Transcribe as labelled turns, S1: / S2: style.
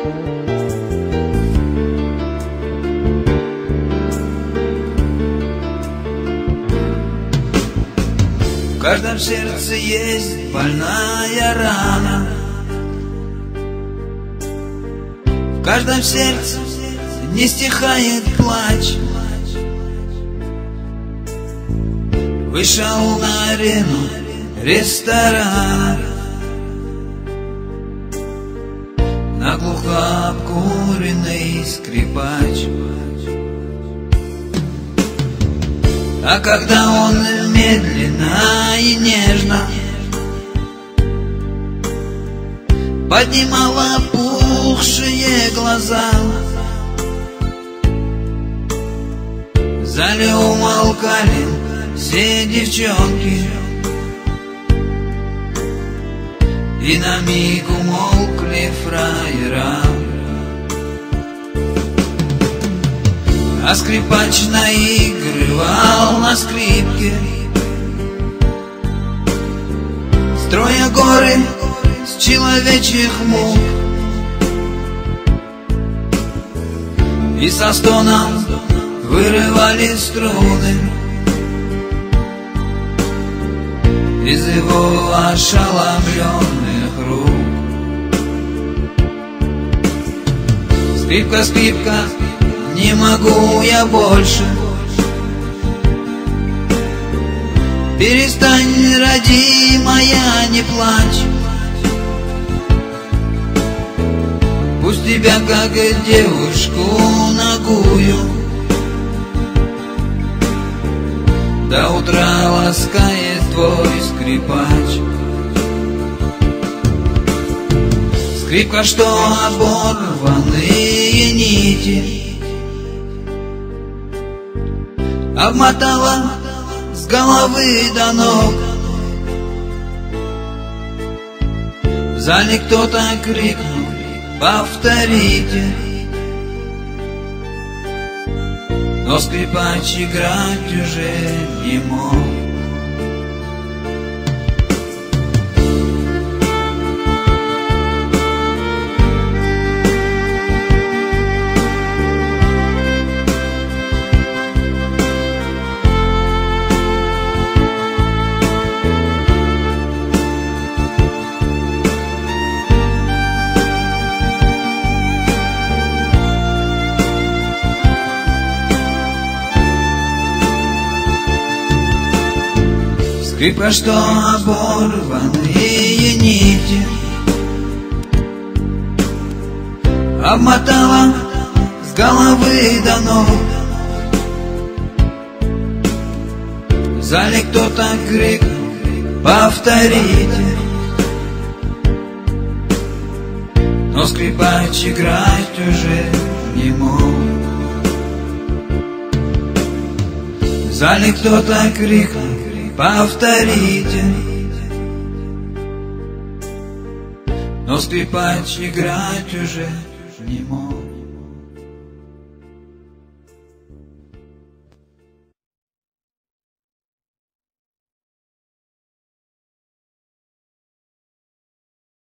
S1: В каждом сердце есть больная рана, в каждом сердце не стихает плач. Вышел на арену ресторана, наглухо обкуренный скрипач. А когда он медленно и нежно поднимал опухшие глаза, в зале умолкали все девчонки, и на миг умолкли фраера. А скрипач наигрывал на скрипке, строя горы с человечьих мук, и со стоном вырывали струны из его ошеломленных рук. Скрипка, скрипка, не могу я больше. Перестань, родимая, не плачь. Пусть тебя, как девушку нагую, до утра ласкает твой скрипач. Скрипка, что оборванные нити обмотала с головы до ног. В зале кто-то крикнул: повторите. Но скрипач играть уже не мог. Скрипка, что оборванные нити обмотала с головы до ног. В зале кто-то крикнул: повторите. Но скрипач играть уже не мог. В зале кто-то крикнул: повторите. Но скрипач играть уже не мог.